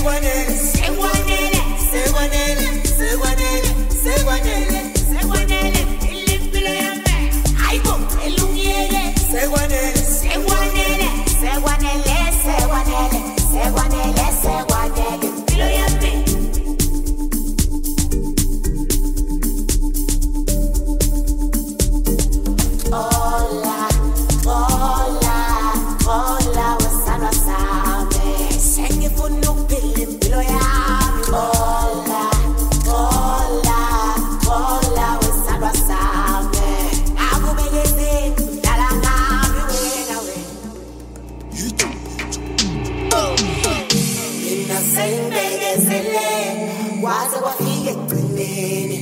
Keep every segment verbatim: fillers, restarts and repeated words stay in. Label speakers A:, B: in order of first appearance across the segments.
A: Sekwanele, sekwanele, sekwanele, sekwanele, sekwanele, sekwanele, ilimpilo yami. Hayibo, elungile. Sekwanele, sekwanele, sekwanele, sekwanele, sekwanele, sekwanele, impilo yami. Hola, hola, hola, wasana sami. Sengifuna ukuphila impilo yami. Hola, hola, hola, wasana sami. Akubekezeli udlala ngami wena wena. Mina sengibhekezele kwaze kwafika ekugcineni.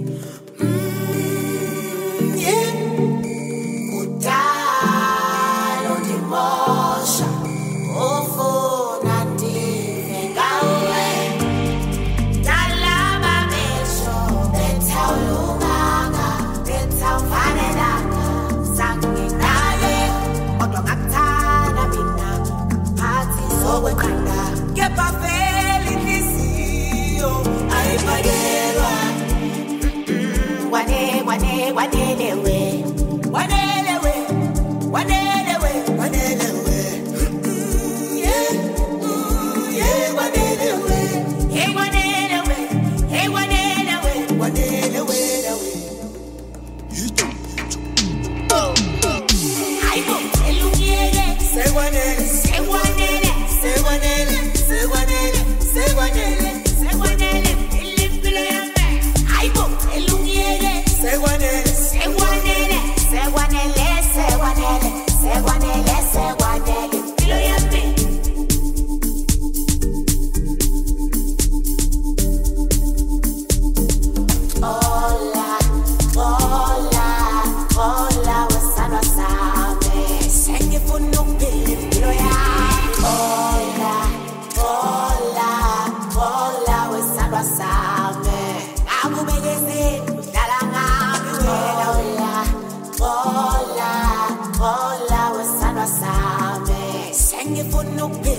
A: Wane, wane, wane, we. Wane, we. Wane, we. Wane, we. Yeah, yeah, wane, we. Hey, wane, we. Hey, wane, we. Wane, we, we. Aibo, elungile. Say wane, say wane, say wane, say wane, say wane, say wane. Ilimpilo yami. Aibo, elungile. Sekwanele, sekwanele, sekwanele, sekwanele, sekwanele, sekwanele, impilo yami. Hola, hola, hola, wasana sami. Sengifuna ukuphila impilo yami. Hola, hola, hola, wasana sami. Akubekezeli udlala ngami wena wena. Hola, hola, wasana sami. Sengifuna ukuphila